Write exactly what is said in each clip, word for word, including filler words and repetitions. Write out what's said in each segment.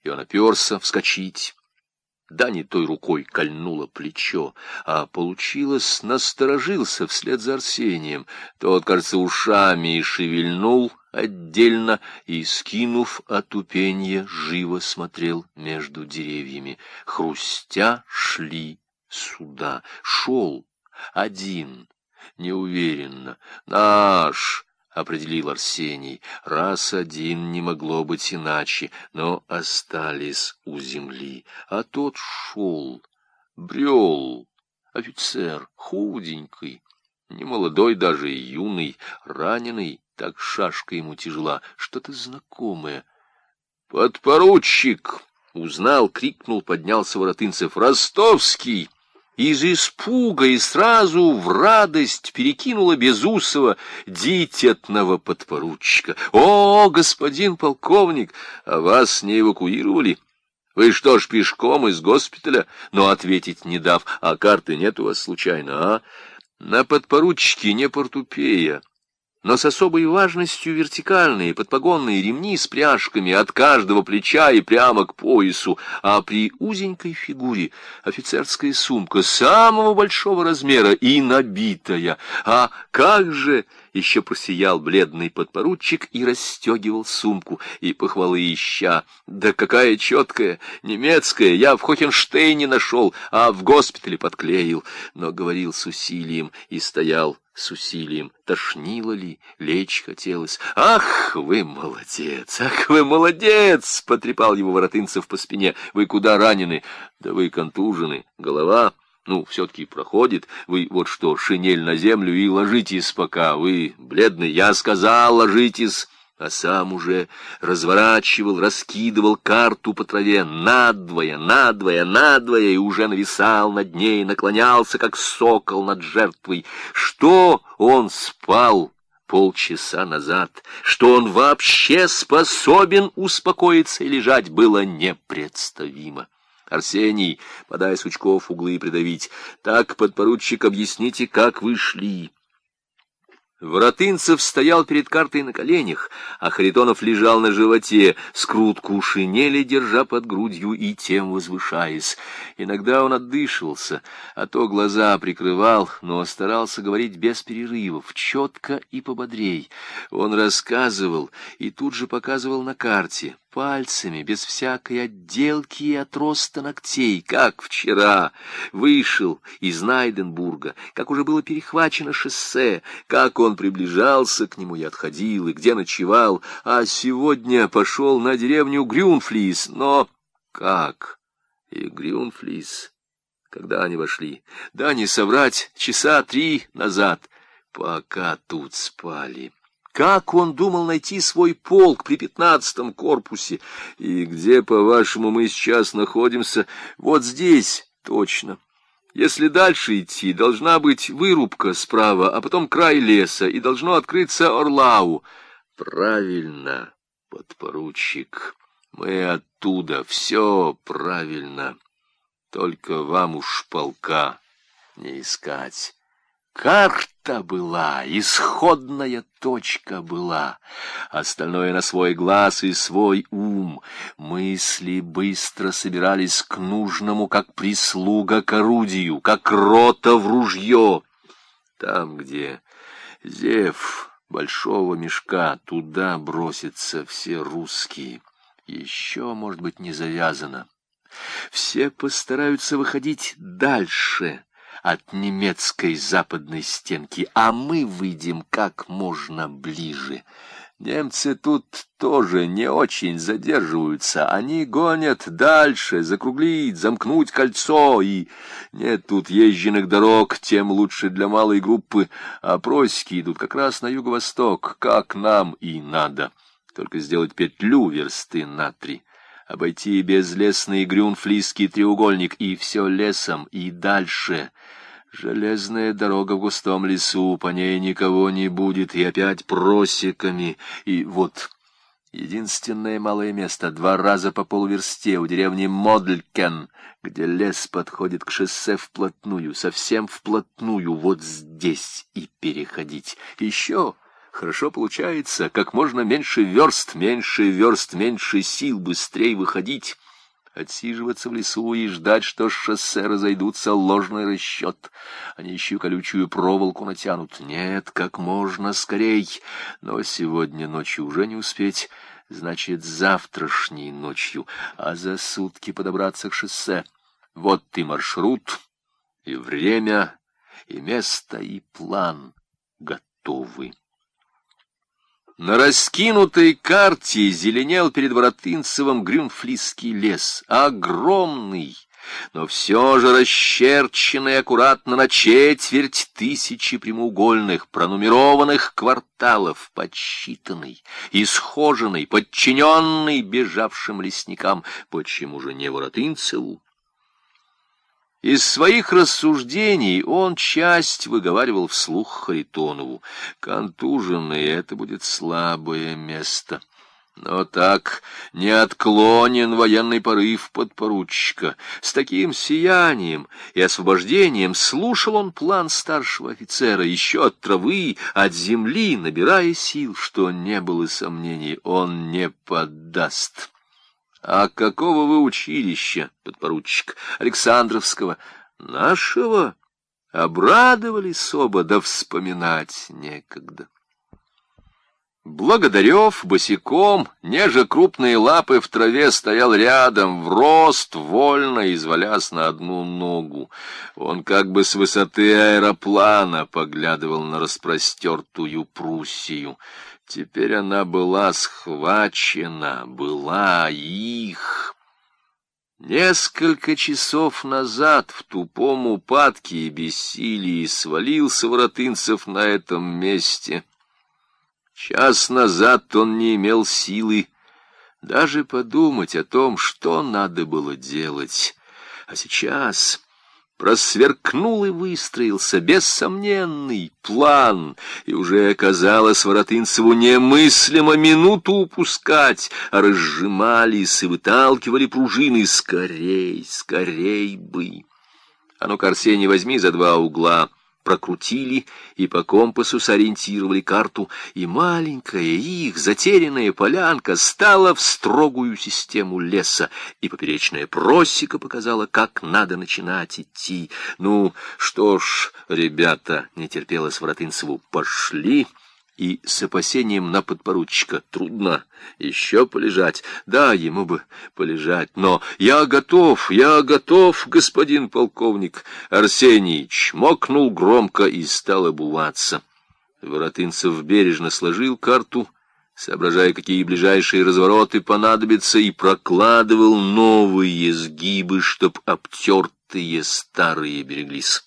и он оперся вскочить. Да не той рукой кольнуло плечо, а получилось, насторожился вслед за Арсением. Тот, кажется, ушами и шевельнул отдельно, и, скинув отупенье, живо смотрел между деревьями. Хрустя шли сюда. Шел один, неуверенно. «Наш!» — определил Арсений. Раз один не могло быть иначе, но остались у земли. А тот шел, брел, офицер, худенький, немолодой даже и юный, раненый, так шашка ему тяжела, что-то знакомое. «Подпоручик!» — узнал, крикнул, поднялся Воротынцев. «Ростовский!» Из испуга и сразу в радость перекинула Безусова дитятного подпоручика. «О, господин полковник, а вас не эвакуировали? Вы что ж, пешком из госпиталя?» Но ответить не дав: «А карты нет у вас случайно, а?» На подпоручике не портупея, но с особой важностью вертикальные подпогонные ремни с пряжками от каждого плеча и прямо к поясу, а при узенькой фигуре офицерская сумка самого большого размера и набитая. А как же! Еще просиял бледный подпоручик и расстегивал сумку, и похвалы ища. «Да какая четкая, немецкая, я в Хохенштейне нашел, а в госпитале подклеил». Но говорил с усилием и стоял с усилием. Тошнило ли, лечь хотелось. «Ах, вы молодец! Ах, вы молодец!» — потрепал его Воротынцев по спине. «Вы куда ранены?» «Да вы контужены. Голова...» «Ну, все-таки проходит. Вы вот что, шинель на землю и ложитесь пока. Вы бледный, я сказал, ложитесь». А сам уже разворачивал, раскидывал карту по траве надвое, надвое, надвое, и уже нависал над ней, наклонялся, как сокол над жертвой. Что он спал полчаса назад, что он вообще способен успокоиться и лежать, было непредставимо. «Арсений, подай сучков углы придавить. Так, подпоручик, объясните, как вы шли». Воротынцев стоял перед картой на коленях, а Харитонов лежал на животе, скрутку шинели держа под грудью и тем возвышаясь. Иногда он отдышивался, а то глаза прикрывал, но старался говорить без перерывов, четко и пободрей. Он рассказывал и тут же показывал на карте, пальцами, без всякой отделки и отроста ногтей, как вчера вышел из Найденбурга, как уже было перехвачено шоссе, как он приближался к нему и отходил, и где ночевал, а сегодня пошел на деревню Грюнфлис. Но как? И Грюнфлис? Когда они вошли? Да не соврать, часа три назад, пока тут спали. Как он думал найти свой полк при пятнадцатом корпусе? И где, по-вашему, мы сейчас находимся? Вот здесь, точно. Если дальше идти, должна быть вырубка справа, а потом край леса, и должно открыться Орлау. Правильно, подпоручик, мы оттуда, все правильно. Только вам уж полка не искать. Карта была, исходная точка была, остальное на свой глаз и свой ум. Мысли быстро собирались к нужному, как прислуга к орудию, как рота в ружье. Там, где зев большого мешка, туда бросятся все русские. Еще, может быть, не завязано. Все постараются выходить дальше от немецкой западной стенки, а мы выйдем как можно ближе. Немцы тут тоже не очень задерживаются, они гонят дальше, закруглить, замкнуть кольцо, и нет тут езженных дорог, тем лучше для малой группы, а просеки идут как раз на юго-восток, как нам и надо, только сделать петлю версты на три. Обойти безлесный Грюнфлисский треугольник, и все лесом, и дальше. Железная дорога в густом лесу, по ней никого не будет, и опять просеками. И вот единственное малое место, два раза по полуверсте у деревни Модлькен, где лес подходит к шоссе вплотную, совсем вплотную, вот здесь и переходить. Еще Хорошо получается, как можно меньше верст, меньше верст, меньше сил, быстрее выходить. Отсиживаться в лесу и ждать, что с шоссе разойдутся, ложный расчет. Они еще колючую проволоку натянут. Нет, как можно скорей. Но сегодня ночью уже не успеть. Значит, завтрашней ночью. А за сутки подобраться к шоссе. Вот и маршрут, и время, и место, и план готовы. На раскинутой карте зеленел перед Воротынцевым Грюнфлисский лес, огромный, но все же расчерченный аккуратно на четверть тысячи прямоугольных, пронумерованных кварталов, подсчитанный, исхоженный, подчиненный бежавшим лесникам. Почему же не Воротынцеву? Из своих рассуждений он часть выговаривал вслух Харитонову. Контуженный — это будет слабое место. Но так не отклонен военный порыв подпоручика. С таким сиянием и освобождением слушал он план старшего офицера еще от травы, от земли, набирая сил, что не было сомнений, он не поддаст. А какого вы училища, подпоручик? Александровского? Нашего? Обрадовались оба, да вспоминать некогда. Благодарев босиком, неже крупные лапы в траве, стоял рядом, в рост, вольно извалясь на одну ногу. Он как бы с высоты аэроплана поглядывал на распростертую Пруссию. Теперь она была схвачена, была их. Несколько часов назад в тупом упадке и бессилии свалился Воротынцев на этом месте. Час назад он не имел силы даже подумать о том, что надо было делать. А сейчас просверкнул и выстроился бессомненный план, и уже казалось Воротынцеву немыслимо минуту упускать, а разжимались и выталкивали пружины. Скорей, скорей бы! А ну-ка, Арсений, возьми за два угла. Прокрутили и по компасу сориентировали карту, и маленькая их затерянная полянка стала в строгую систему леса, и поперечная просека показала, как надо начинать идти. Ну, что ж, ребята, не терпелось Воротынцеву, пошли. И с опасением на подпоручика: трудно еще полежать. Да, ему бы полежать, но я готов, я готов, господин полковник. Арсений чмокнул громко и стал обуваться. Воротынцев бережно сложил карту, соображая, какие ближайшие развороты понадобятся, и прокладывал новые сгибы, чтоб обтертые старые береглись.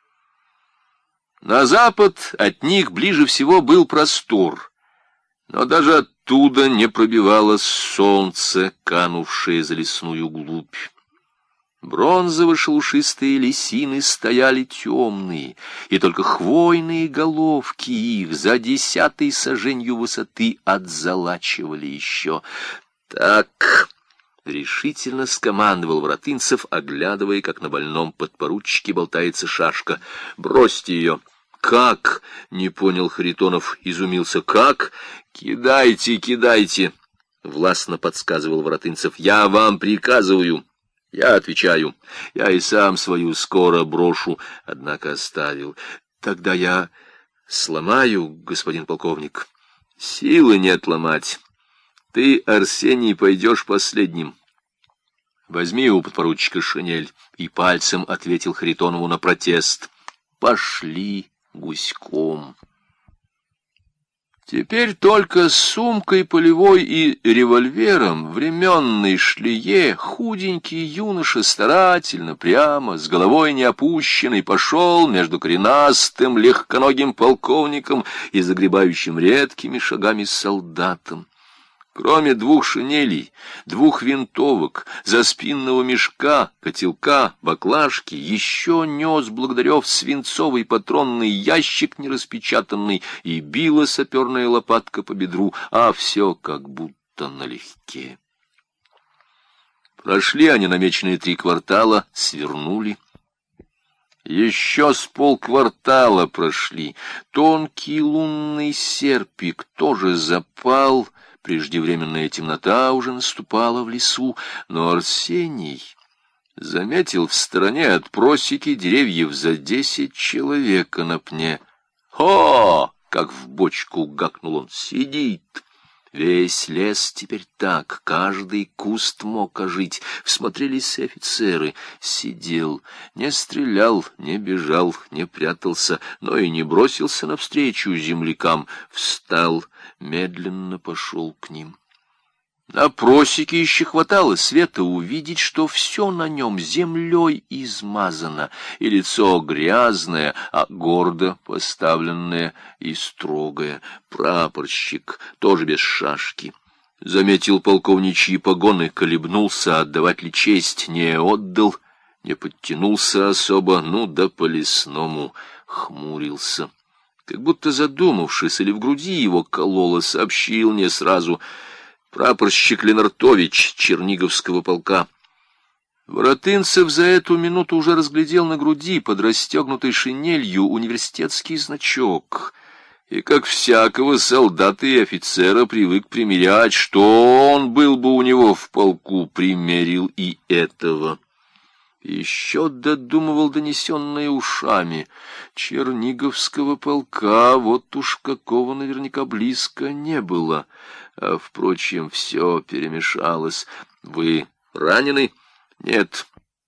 На запад от них ближе всего был простор, но даже оттуда не пробивалось солнце, канувшее за лесную глубь. Бронзово-шелушистые лисины стояли темные, и только хвойные головки их за десятой саженью высоты отзалачивали еще. Так... решительно скомандовал Воротынцев, оглядывая, как на больном подпоручике болтается шашка. «Бросьте ее!» «Как?» — не понял Харитонов, изумился. «Как?» «Кидайте, кидайте!» — властно подсказывал Воротынцев. «Я вам приказываю!» «Я отвечаю. Я и сам свою скоро брошу, однако оставил. Тогда я сломаю, господин полковник». «Силы нет ломать. Ты, Арсений, пойдешь последним. Возьми у подпоручика шинель», — и пальцем ответил Харитонову на протест. Пошли гуськом. Теперь только с сумкой полевой и револьвером, временной шлее, худенький юноша старательно, прямо, с головой не опущенной, пошел между коренастым, легконогим полковником и загребающим редкими шагами солдатом. Кроме двух шинелей, двух винтовок, заспинного мешка, котелка, баклажки, еще нес Благодарев свинцовый патронный ящик нераспечатанный, и била саперная лопатка по бедру, а все как будто налегке. Прошли они намеченные три квартала, свернули. Еще с полквартала прошли. Тонкий лунный серпик тоже запал, преждевременная темнота уже наступала в лесу, но Арсений заметил в стороне от просеки деревьев за десять человека на пне. «О!» — как в бочку гакнул он. «Сидит!» Весь лес теперь так, каждый куст мог ожить. Всмотрелись офицеры. Сидел, не стрелял, не бежал, не прятался, но и не бросился навстречу землякам. Встал, медленно пошел к ним. На просеке еще хватало света увидеть, что все на нем землей измазано, и лицо грязное, а гордо поставленное и строгое. Прапорщик, тоже без шашки. Заметил полковничьи погоны, колебнулся, отдавать ли честь, не отдал, не подтянулся особо, ну да по-лесному хмурился. Как будто задумавшись, или в груди его кололо, сообщил мне сразу: прапорщик Ленартович Черниговского полка. Воротынцев за эту минуту уже разглядел на груди под расстегнутой шинелью университетский значок, и, как всякого солдата и офицера, привык примерять, что он был бы у него в полку, примерил и этого. Еще додумывал донесенное ушами: Черниговского полка вот уж какого наверняка близко не было. А, впрочем, все перемешалось. «Вы ранены?» «Нет».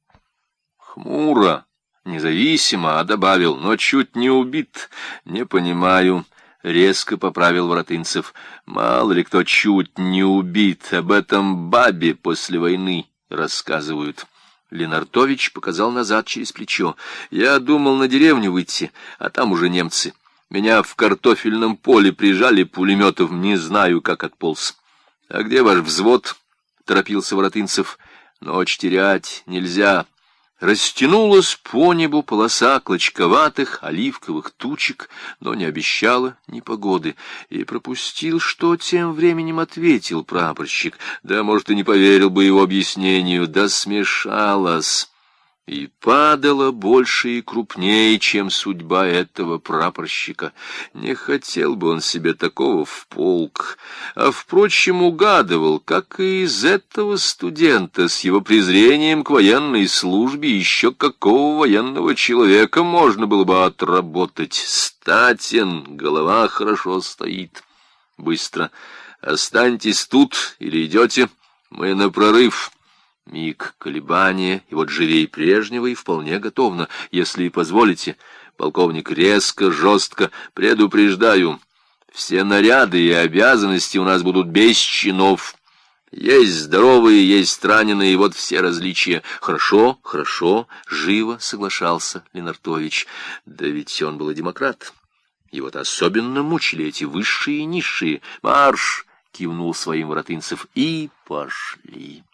Хмуро, независимо, а добавил: «но чуть не убит». «Не понимаю», — резко поправил Воротынцев. «Мало ли кто чуть не убит, об этом бабе после войны рассказывают». Ленартович показал назад через плечо. «Я думал на деревню выйти, а там уже немцы. Меня в картофельном поле прижали пулеметом, не знаю, как отполз». «А где ваш взвод?» — торопился Воротынцев. «Ночь терять нельзя». Растянулась по небу полоса клочковатых оливковых тучек, но не обещала ни погоды. И пропустил, что тем временем ответил прапорщик. Да, может, и не поверил бы его объяснению. Да смешалась. И падала больше и крупнее, чем судьба этого прапорщика. Не хотел бы он себе такого в полк, а, впрочем, угадывал, как и из этого студента с его презрением к военной службе еще какого военного человека можно было бы отработать. Статен, голова хорошо стоит. Быстро: «Останьтесь тут или идете? Мы на прорыв». Миг колебания, и вот живей прежнего и вполне готовно. «Если позволите». Полковник резко, жестко: «Предупреждаю, все наряды и обязанности у нас будут без чинов. Есть здоровые, есть раненые, и вот все различия». «Хорошо, хорошо», — живо соглашался Ленартович. Да ведь он был и демократ. Его-то особенно мучили эти высшие и низшие. «Марш!» — кивнул своим Воротынцев. И пошли.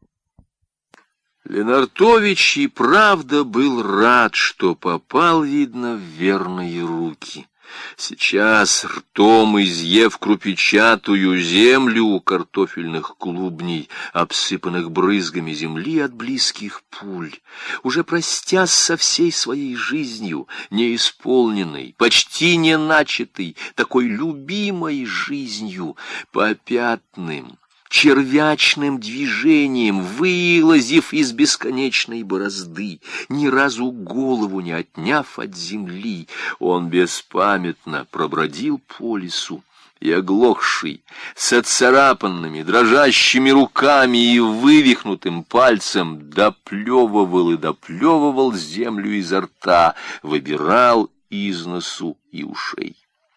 Ленартович и правда был рад, что попал, видно, в верные руки. Сейчас, ртом изъев крупичатую землю у картофельных клубней, обсыпанных брызгами земли от близких пуль, уже простясь со всей своей жизнью, неисполненной, почти не начатой, такой любимой жизнью, попятным, червячным движением, вылазив из бесконечной борозды, ни разу голову не отняв от земли, он беспамятно пробродил по лесу, и, оглохший, с отцарапанными, дрожащими руками и вывихнутым пальцем, доплевывал и доплевывал землю изо рта, выбирал из носу и ушей.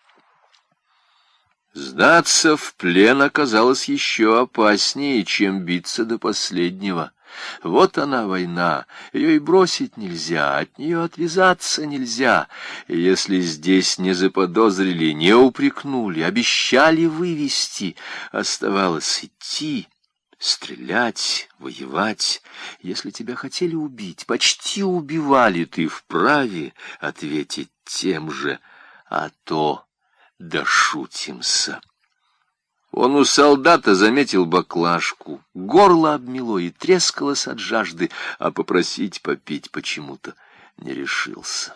Сдаться в плен оказалось еще опаснее, чем биться до последнего. Вот она, война, ее и бросить нельзя, от нее отвязаться нельзя. И если здесь не заподозрили, не упрекнули, обещали вывести, оставалось идти, стрелять, воевать. Если тебя хотели убить, почти убивали, ты вправе ответить тем же, а то... дошутимся. Он у солдата заметил баклажку, горло обмело и трескалось от жажды, а попросить попить почему-то не решился.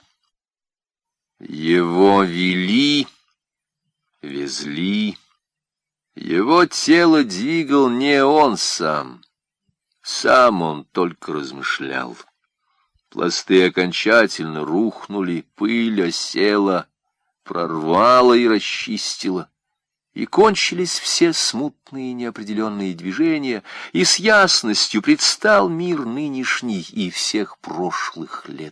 Его вели, везли. Его тело двигал не он сам. Сам он только размышлял. Пласты окончательно рухнули, пыль осела, прорвала и расчистила. И кончились все смутные неопределенные движения, и с ясностью предстал мир нынешний и всех прошлых лет.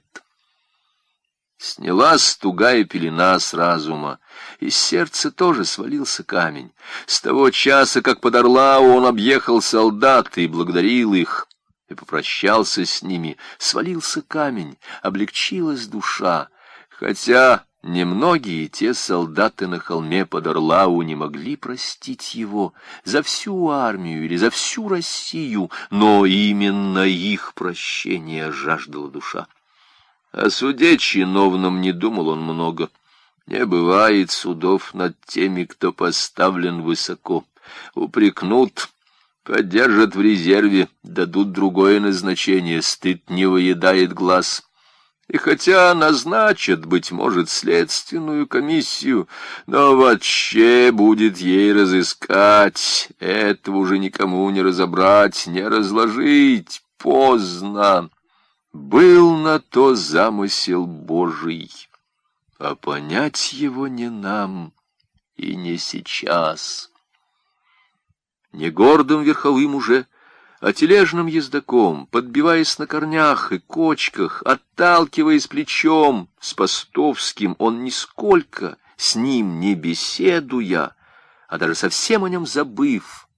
Снялась тугая пелена с разума, из сердца тоже свалился камень. С того часа, как под Орлау он объехал солдат и благодарил их, и попрощался с ними, свалился камень, облегчилась душа, хотя немногие те солдаты на холме под Орлау не могли простить его за всю армию или за всю Россию, но именно их прощения жаждала душа. О суде чиновном не думал он много. Не бывает судов над теми, кто поставлен высоко. Упрекнут, поддержат в резерве, дадут другое назначение, стыд не выедает глаз. И хотя назначат, быть может, следственную комиссию, но вообще будет ей разыскать, этого уже никому не разобрать, не разложить, поздно. Был на то замысел Божий, а понять его не нам и не сейчас. Не гордым верховым уже, а тележным ездаком, подбиваясь на корнях и кочках, отталкиваясь плечом с Постовским, он нисколько с ним не беседуя, а даже совсем о нем забыв,